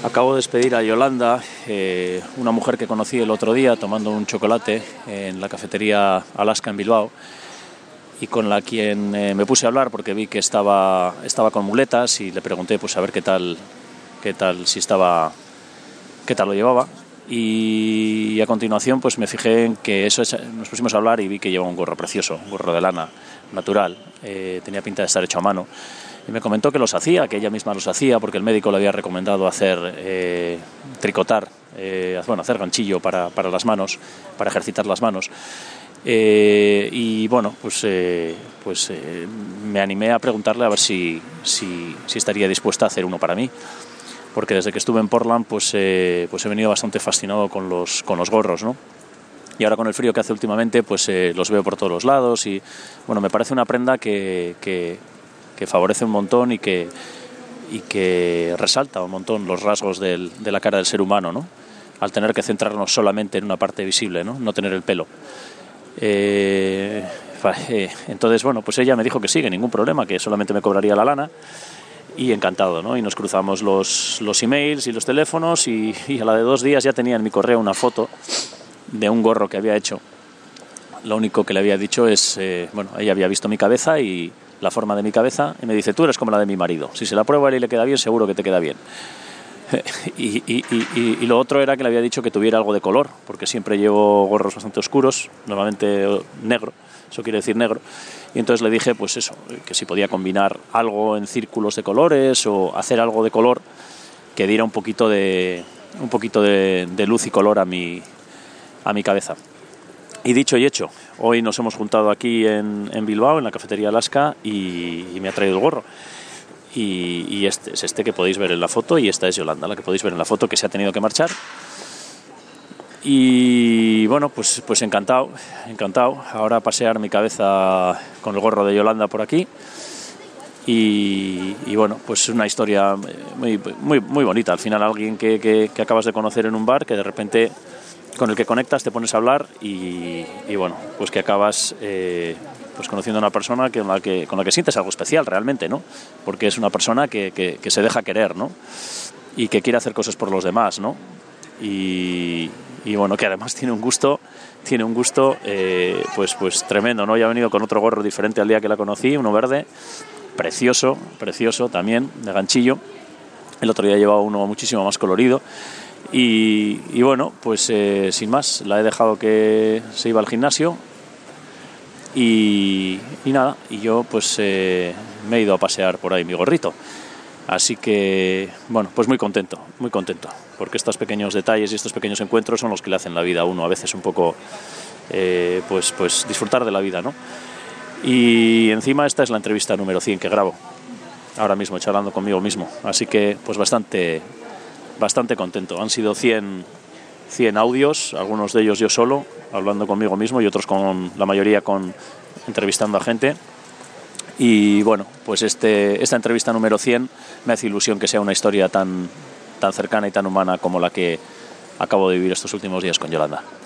Acabo de despedir a Yolanda, una mujer que conocí el otro día tomando un chocolate en la cafetería Alaska en Bilbao y con la quien me puse a hablar porque vi que estaba con muletas y le pregunté pues a ver qué tal lo llevaba, y a continuación pues me fijé en que nos pusimos a hablar y vi que llevaba un gorro precioso, un gorro de lana natural, tenía pinta de estar hecho a mano. Y me comentó que los hacía, que ella misma los hacía, porque el médico le había recomendado hacer tricotar, hacer ganchillo para las manos, para ejercitar las manos. Y bueno, pues me animé a preguntarle a ver si estaría dispuesta a hacer uno para mí, porque desde que estuve en Portland pues he venido bastante fascinado con los gorros, ¿no? Y ahora con el frío que hace últimamente pues los veo por todos los lados y bueno, me parece una prenda que favorece un montón y que resalta un montón los rasgos de la cara del ser humano, ¿no? Al tener que centrarnos solamente en una parte visible, ¿no? Tener el pelo. Entonces, bueno, pues ella me dijo que sí, que ningún problema, que solamente me cobraría la lana, y encantado, ¿no? Y nos cruzamos los emails y los teléfonos y a la de 2 días ya tenía en mi correo una foto de un gorro que había hecho. Lo único que le había dicho es, ella había visto mi cabeza y la forma de mi cabeza y me dice: tú eres como la de mi marido, si se la prueba a él y le queda bien, seguro que te queda bien. Y lo otro era que le había dicho que tuviera algo de color, porque siempre llevo gorros bastante oscuros, normalmente negro, eso quiere decir negro, y entonces le dije pues eso, que si podía combinar algo en círculos de colores o hacer algo de color que diera un poquito de luz y color a mi cabeza. Y dicho y hecho, hoy nos hemos juntado aquí en Bilbao, en la cafetería Alaska, y me ha traído el gorro. Y este es que podéis ver en la foto, y esta es Yolanda, la que podéis ver en la foto, que se ha tenido que marchar. Y bueno, pues encantado. Ahora a pasear mi cabeza con el gorro de Yolanda por aquí. Y bueno, pues una historia muy, muy, muy bonita. Al final alguien que acabas de conocer en un bar, que de repente con el que conectas, te pones a hablar y bueno, pues que acabas pues conociendo a una persona con la que sientes algo especial realmente, ¿no? Porque es una persona que se deja querer, ¿no? Y que quiere hacer cosas por los demás, ¿no? Y bueno, que además tiene un gusto pues tremendo, ¿no? Ya he venido con otro gorro diferente al día que la conocí, uno verde, precioso también, de ganchillo. El otro día llevaba uno muchísimo más colorido. Y bueno, pues sin más, la he dejado que se iba al gimnasio y nada, y yo pues me he ido a pasear por ahí mi gorrito. Así que, bueno, pues muy contento, porque estos pequeños detalles y estos pequeños encuentros son los que le hacen la vida a uno a veces un poco, pues disfrutar de la vida, ¿no? Y encima esta es la entrevista número 100 que grabo ahora mismo, charlando conmigo mismo, así que pues bastante contento. Han sido 100 audios, algunos de ellos yo solo, hablando conmigo mismo, y otros la mayoría entrevistando a gente. Y bueno, pues esta entrevista número 100 me hace ilusión que sea una historia tan cercana y tan humana como la que acabo de vivir estos últimos días con Yolanda.